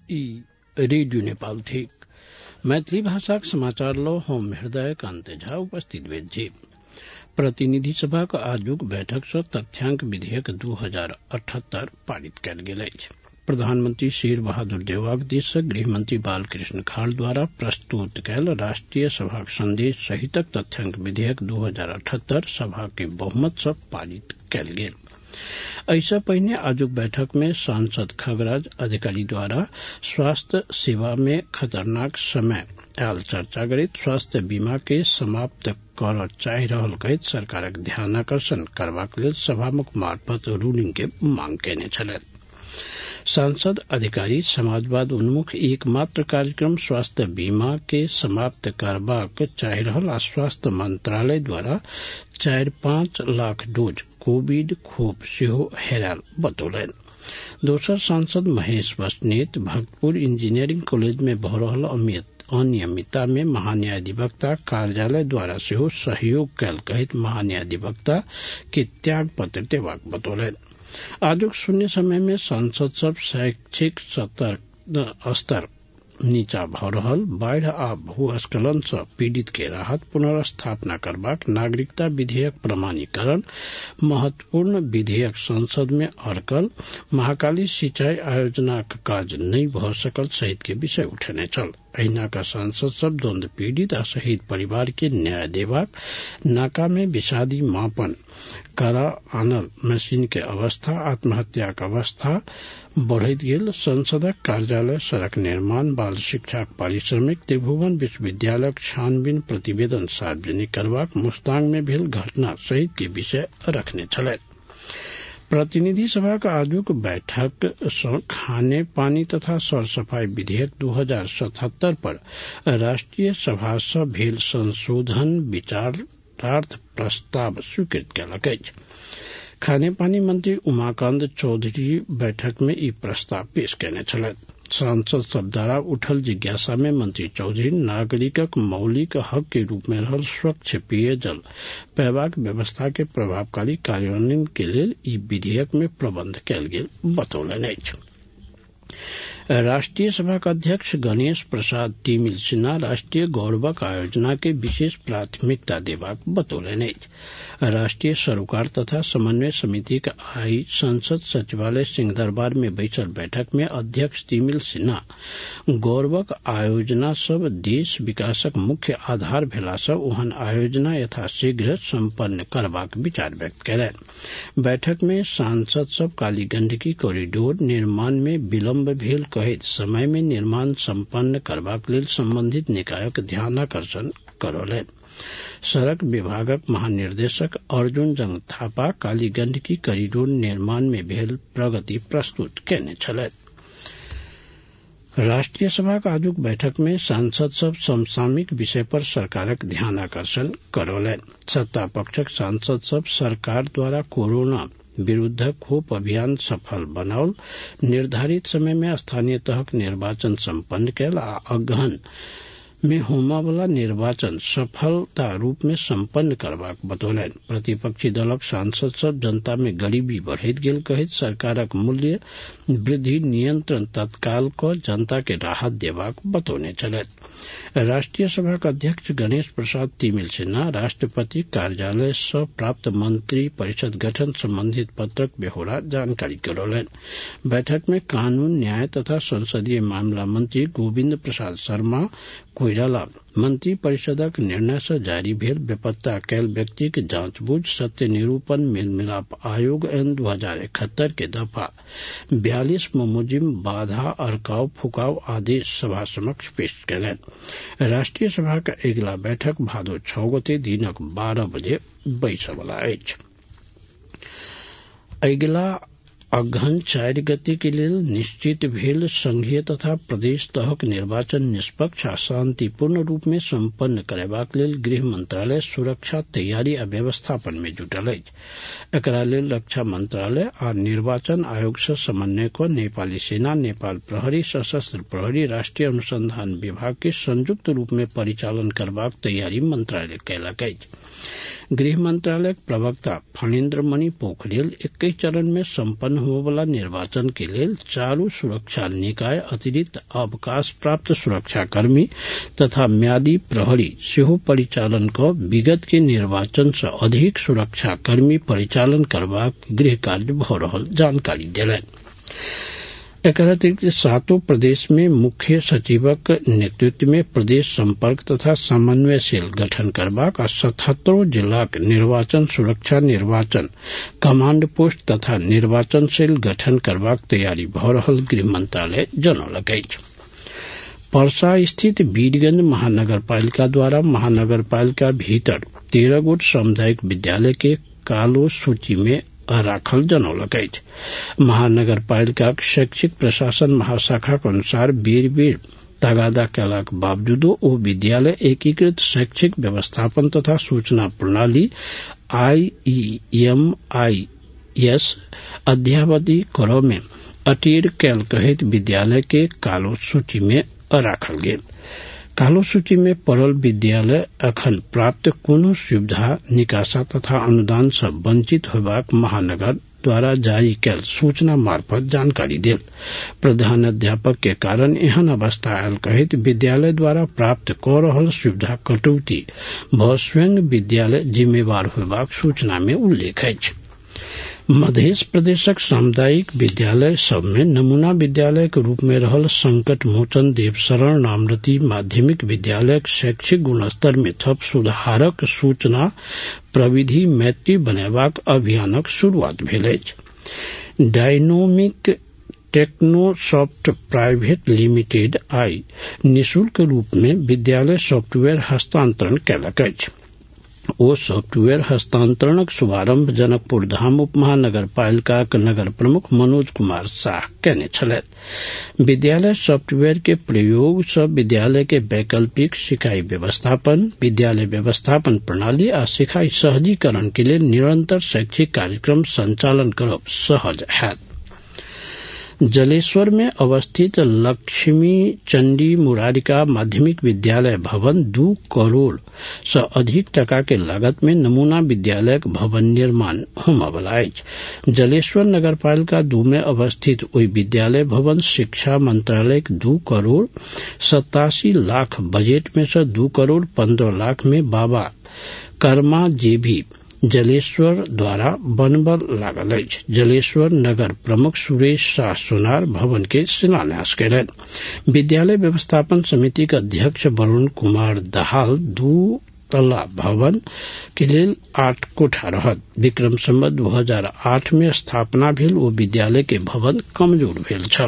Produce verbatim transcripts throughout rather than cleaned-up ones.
ई रेडियो नेपाल थी। मैथिली भाषा समाचार लो हम हृदय कांत झा उपस्थित भेल छी। प्रतिनिधि सभा के आजुक बैठक से तथ्यांक विधेयक दू हजार अठहत्तर पारित कयल गेल अछि। प्रधानमंत्री शेर बहादुर देववाक दिस से गृहमंत्री बालकृष्ण खाड़ द्वारा प्रस्तुत कयल राष्ट्रीय सभाक संदेश सहितक तथ्यांक विधेयक दू हजार अठहत्तर सभा के बहुमत से पारित कयल गेल। ऐसा पहिने आजुक बैठक में सांसद खगराज अधिकारी द्वारा स्वास्थ्य सेवा में खतरनाक समय आयल चर्चा करैत स्वास्थ्य बीमा के समाप्त कर चाहि रहल कहैत सरकारक ध्यानाकर्षण करबाक लेल सभामुख मार्फत रूलिंग के मांग केने छलथि। सांसद अधिकारी समाजवाद उन्मुख एकमात्र कार्यक्रम स्वास्थ्य बीमा के समाप्त करबाक चाहि रहल आ स्वास्थ्य मंत्रालय द्वारा चारि पांच लाख डोज कोविड खोप सेहो हेरायल बतौलनि। दोसर सांसद महेश बस्नेत भक्तपुर इंजीनियरिंग कॉलेज में भऽ रहल अमित अनियमितता में महान्यायाधिवक्ता कार्यालय द्वारा सेहो सहयोग कयल कहैत महान्यायाधिवक्ता के त्याग पत्र देबाक बतौलनि। आजुक शून्य समय में सांसद सब शैक्षिक स्तर नीचा भऽ रहल बाढ़ आ भूस्खलन से पीड़ित के राहत पुनर्स्थापना करबाक नागरिकता विधेयक प्रमाणीकरण महत्वपूर्ण विधेयक संसद में अड़कल महाकाली सिंचाई आयोजना का काज नहीं भऽ सकल सहित के विषय उठेने छल। अहिना का सांसद सब द्वंद्व पीड़ित आ शहीद परिवार के न्याय देबाक नाका में विषादी मापन करा आनल मशीन के अवस्था आत्महत्या के अवस्था बढ़ैत गेल संसदक कार्यालय सड़क निर्माण बाल शिक्षा पारिश्रमिक त्रिभुवन विश्वविद्यालय छानबीन प्रतिवेदन सार्वजनिक करबाक मुस्तांग में भेल घटना सहित के विषय रखने छलथि। प्रतिनिधि सभा का आजुक बैठक से खाने पानी तथा सर सफाई विधेयक दू हजार सतहत्तर पर राष्ट्रीय सभा से भेल संशोधन विचारार्थ प्रस्ताव स्वीकृत कयलक अछि। खाने पानी मंत्री उमाकांत चौधरी बैठक में ई प्रस्ताव पेश केने छलथि। सांसद सब द्वारा उठल जिज्ञासा में मंत्री चौधरी नागरिकक मौलिक हक के रूप में रहल स्वच्छ पेयजल पयबाक व्यवस्था के प्रभावकारी कार्यान्वयन के लेल ई विधेयक में प्रबंध कयल गेल बतौलनि अछि। राष्ट्रीय सभा का अध्यक्ष गणेश प्रसाद तिमिल सिन्हा राष्ट्रीय गौरवक आयोजना के विशेष प्राथमिकता देबाक बतौलनि अछि। राष्ट्रीय सरोकार तथा समन्वय समिति का आई संसद सचिवालय सिंहदरबार में बैठल बैठक में अध्यक्ष तिमिल सिन्हा गौरवक आयोजना सब देश विकासक मुख्य आधार भेला से ओहन आयोजना यथाशीघ्र सम्पन्न करबाक विचार व्यक्त कयलनि। बैठक में सांसद सब काली गंडकी कॉरिडोर निर्माण में विलम्ब भेल कहैत समय में निर्माण सम्पन्न करबाक लेल संबंधित निकायक ध्यानाकर्षण करौलनि। सड़क विभागक महानिर्देशक अर्जुन जंग थापा काली गंडकी कॉरिडोर निर्माण में भेल प्रगति प्रस्तुत केने छलथि। राष्ट्रीय सभा का आजुक बैठक में सांसद सब समसामयिक विषय पर सरकारक ध्यानाकर्षण करौलनि। सत्ता पक्षक सांसद सब सरकार द्वारा कोरोना विरुद्ध खोप अभियान सफल बनाओल निर्धारित समय में स्थानीय तहक निर्वाचन सम्पन्न कयल आ अगहन में होमा वाला निर्वाचन सफलता रूप में सम्पन्न करबाक बतौलनि। प्रतिपक्षी दलक सांसद सब जनता में गरीबी बढ़ैत गेल कहैत सरकारक मूल्य वृद्धि नियंत्रण तत्काल क जनता के राहत देबाक बतौने छलथि। राष्ट्रीय सभा का अध्यक्ष गणेश प्रसाद तिमिल सिन्हा राष्ट्रपति कार्यालय से प्राप्त मंत्री परिषद गठन संबंधित पत्रक बेहोरा जानकारी करौलनि। बैठक में कानून न्याय तथा संसदीय मामला मंत्री गोविंद प्रसाद शर्मा कोइराला मंत्री परिषदक निर्णय से जारी भेल बेपत्ता कयल व्यक्ति के जांचबूझ सत्य निरूपण मेल मिलाप आयोग एन दू हजार इकहत्तर के दफा बयालीस मुजिम बाधा अड़काव फुकाव आदेश सभा समक्ष पेश कयलनि। राष्ट्रीय सभा का अगिला बैठक भादो छह गते दिनक बारह बजे बैसय वला अछि। अगिला अगहन चारि गते के लेल निश्चित भेल संघीय तथा प्रदेश तहक निर्वाचन निष्पक्ष आ शांतिपूर्ण रूप में सम्पन्न करबाक लेल गृह मंत्रालय सुरक्षा तैयारी आ व्यवस्थापन में जुटल अछि। एकरा लेल रक्षा मंत्रालय आ निर्वाचन आयोग से समन्वय क नेपाली सेना नेपाल प्रहरी सशस्त्र प्रहरी राष्ट्रीय अनुसंधान विभाग के संयुक्त रूप में परिचालन करबाक तैयारी मंत्रालय कयलक अछि। गृह मंत्रालय प्रवक्ता फणीन्द्र मणि पोखरेल इक्कीस चरण में सम्पन्न होबला निर्वाचन के लेल चारू सुरक्षा निकाय अतिरिक्त अवकाश प्राप्त सुरक्षाकर्मी तथा म्यादी प्रहरी सेहो परिचालन क विगत के निर्वाचन से अधिक सुरक्षाकर्मी परिचालन करबाक गृह कार्य भ रहल जानकारी देलनि। एकर अतिरिक्त सातों प्रदेश में मुख्य सचिवक नेतृत्व में प्रदेश संपर्क तथा समन्वय सेल गठन करबाक आ सतहत्तरों जिलाक निर्वाचन सुरक्षा निर्वाचन कमांड पोस्ट तथा निर्वाचन सेल गठन करबाक तैयारी भ रहल गृह मंत्रालय जनौलक अछि। परसा स्थित वीरगंज महानगरपालिका द्वारा महानगरपालिका भीतर तेरह गोट सामुदायिक विद्यालय के कालो सूची में राखल जनौलक अछि। महानगरपालिका शैक्षिक प्रशासन महाशाखा के अनुसार बेर बेर तगादा कयलाक बावजूदो ओ विद्यालय एकीकृत शैक्षिक व्यवस्थापन तथा सूचना प्रणाली आई ई एम आई एस अध्यावधि करब में अटेर कयल कहैत विद्यालय के कालो सूची में राखल गेल। कालो सूची में पड़ल विद्यालय अखन प्राप्त कोनो सुविधा निकासा तथा अनुदान से वंचित होबाक महानगर द्वारा जारी कैल सूचना मार्फत जानकारी देल। प्रधानाध्यापक के कारण एहन अवस्था आयल कहैत विद्यालय द्वारा प्राप्त क रहल सुविधा कटौती भ स्वयं विद्यालय जिम्मेवार होबाक सूचना में उल्लेख अछि। मध्य प्रदेशक सामुदायिक विद्यालय सब में नमूना विद्यालय के रूप में रहल संकट मोचन देवशरण नामरती माध्यमिक विद्यालय शैक्षिक गुणस्तर में थप सुधारक सूचना प्रविधि मैत्री बनेबाक अभियानक शुरुआत भेल अछि। डायनोमिक टेक्नोसॉफ्ट प्राइवेट लिमिटेड आई निःशुल्क रूप में विद्यालय सॉफ्टवेयर हस्तांतरण कयलक अछि। ओ सॉफ्टवेयर हस्तांतरणक शुभारंभ जनकपुर धाम उप महानगरपालिका नगर प्रमुख मनोज कुमार शाह केने छलैथ। विद्यालय सॉफ्टवेयर के प्रयोग से विद्यालय के वैकल्पिक सिखाई व्यवस्थापन विद्यालय व्यवस्थापन प्रणाली आ सिखाई सहजीकरण के लिए निरंतर शैक्षिक कार्यक्रम संचालन करब सहज हैत। जलेश्वर में अवस्थित लक्ष्मी चंडी मुरारिका माध्यमिक विद्यालय भवन दू करोड़ से अधिक टका के लागत में नमूना विद्यालय भवन निर्माण होने वाला अछि। जलेश्वर नगरपालिका दू में अवस्थित ओई विद्यालय भवन शिक्षा मंत्रालय दू करोड़ सतासी लाख बजट में से दू करोड़ पंद्रह लाख में बाबा कर्मा जेबी जलेश्वर द्वारा बनबल लागल अछि। जलेश्वर नगर प्रमुख सुरेश शाह सोनार भवन के शिलान्यास कयलनि। विद्यालय व्यवस्थापन समिति के अध्यक्ष वरुण कुमार दहाल दू तल्ला भवन के लेल आठ कोठा रहत। विक्रम संवत दू हजार आठ में स्थापना भेल ओ विद्यालय के भवन कमजोर भेल छल।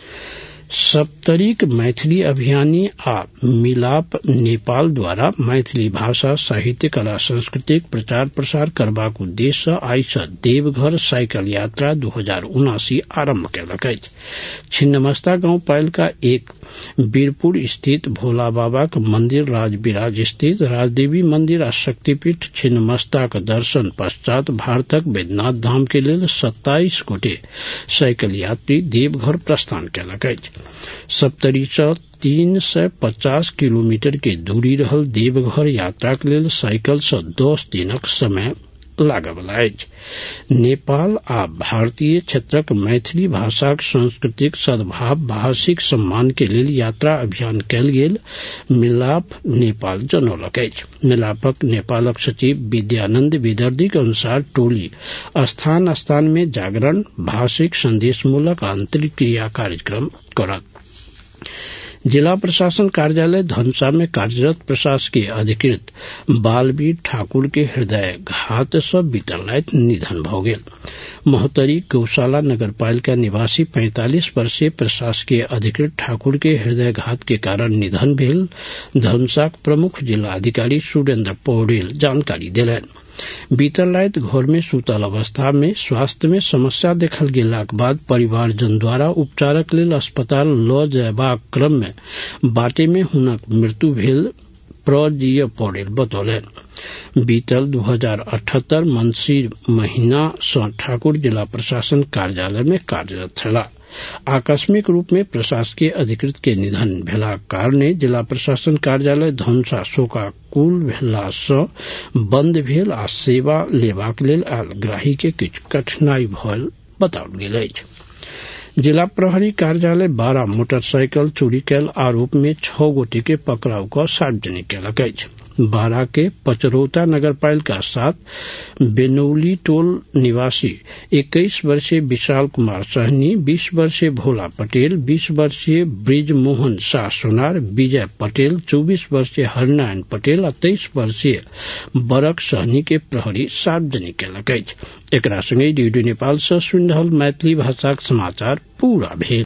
सप्तरिक मैथिली अभियानी आ मिलाप नेपाल द्वारा मैथिली भाषा साहित्य कला संस्कृतिक प्रचार प्रसार करबाक उद्देश्य आइ से देवघर साइकिल यात्रा दू हजार उनासी आरंभ कयलक अछि। छिन्नमस्ता गांव पालिका एक बीरपुर स्थित भोला बाबा के मंदिर राजबिराज स्थित राजदेवी मंदिर आ शक्तिपीठ छिन्नमस्ता के दर्शन पश्चात भारतक वैद्यनाथ धाम के लेल सत्ताईस गोटे साइकिल यात्री देवघर प्रस्थान कयलक अछि। सप्तरी से तीन सौ पचास किलोमीटर के दूरी रहल देवघर यात्रा के लेल साइकिल से दस दिनक समय लागय वाला अछि। नेपाल आ भारतीय क्षेत्रक मैथिली भाषाक सांस्कृतिक सद्भाव भाषिक सम्मान के लेल यात्रा अभियान कयल गेल मिलाप नेपाल जनौलक अछि। मिलापक नेपालक सचिव विद्यानंद विदर्दी के अनुसार टोली स्थान स्थान में जागरण भाषिक संदेशमूलक आंतरिक क्रिया कार्यक्रम करत। जिला प्रशासन कार्यालय धनुषा में कार्यरत प्रशासकीय अधिकृत बालवीर ठाकुर के हृदय घात से बीतल राति निधन भ गेल। महोत्तरी गौशाला नगरपालिका निवासी पैंतालीस वर्षीय प्रशासकीय अधिकृत ठाकुर के हृदय घात के कारण निधन भेल धनुषाक प्रमुख जिला अधिकारी सुरेंद्र पौडेल जानकारी देलनि। बीतल राति घर में सुतल अवस्था में स्वास्थ्य में समस्या देखल गेलाक बाद परिवारजन द्वारा उपचारक लेल अस्पताल ल जयबाक क्रम में बाटे में हुनक मृत्यु भेल प्रजीय पौडेल बतौलनि। बीतल दू हजार अठहत्तर मंसिर महीना सँ ठाकुर जिला प्रशासन कार्यालय में कार्यरत छलाह। आकस्मिक रूप में प्रशासकीय अधिकृत के निधन भेलाक कारणे जिला प्रशासन कार्यालय धनुषा शोकाकुल भेला सँ बंद भेल आ सेवा लेबाक लेल आयल ग्राही के किछु कठिनाई भऽ बताओल गेल अछि। जिला प्रहरी कार्यालय बारह मोटरसाइकिल चोरी कैल आरोप में छह गोटे के पकड़ाव क सार्वजनिक केलक अछि। बारह के पचरौता नगरपालिका सात बेनौली टोल निवासी इक्कीस वर्षीय विशाल कुमार सहनी, बीस वर्षीय भोला पटेल, बीस वर्षीय ब्रिज मोहन शाह सोनार, विजय पटेल, चौबीस वर्षीय हरनारायण पटेल और तेईस वर्षीय बरक सहनी के प्रहरी सार्वजनिक केलक अछि। एकरा संगे रेडियो नेपाल से सुनि रहल मैथिली भाषाक समाचार पूरा भेल।